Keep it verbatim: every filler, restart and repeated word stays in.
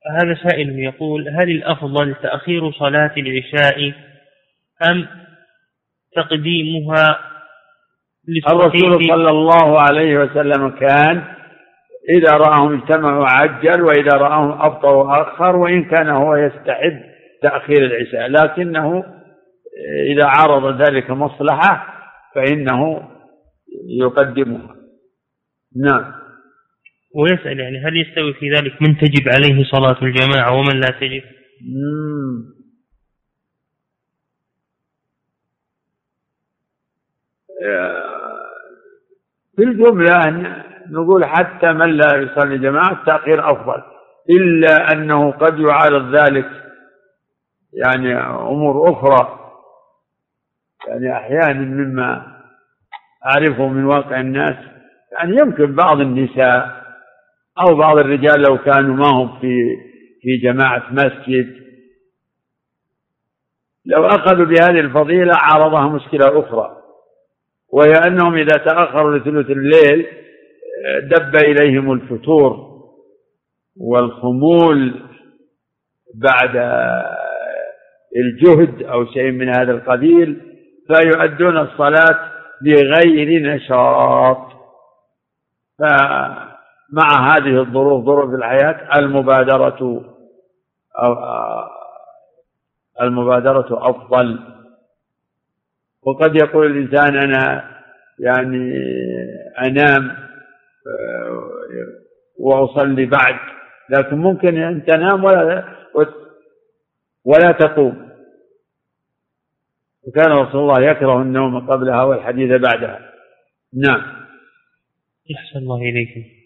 هذا سائل يقول: هل الأفضل تأخير صلاة العشاء أم تقديمها؟ الرسول صلى الله عليه وسلم كان إذا رآهم اجتمعوا عجل، وإذا رآهم أبطأوا أخر، وإن كان هو يستحب تأخير العشاء، لكنه إذا عارض ذلك مصلحة فإنه يقدمها. نعم. ويسأل يعني هل يستوي في ذلك من تجب عليه صلاة الجماعة ومن لا تجب؟ مم. في الجملة نقول حتى من لا يصلي جماعة التأخير أفضل، إلا أنه قد يعارض ذلك يعني أمور أخرى، يعني أحيانا مما أعرفه من واقع الناس، يعني يمكن بعض النساء أو بعض الرجال لو كانوا ما هم في في جماعة مسجد، لو أخذوا بهذه الفضيلة عارضها مشكلة أخرى، وهي أنهم إذا تأخروا لثلث الليل دب إليهم الفتور والخمول بعد الجهد أو شيء من هذا القبيل، فيؤدون الصلاة بغير نشاط. فمع هذه الظروف، ظروف الحياة، المبادرة أو المبادرة أفضل. وقد يقول الإنسان أنا يعني أنام وأصلي بعد، لكن ممكن أن تنام ولا ولا تقوم، وكان رسول الله يكره النوم قبلها والحديث بعدها. نعم. يحسن الله إليكم.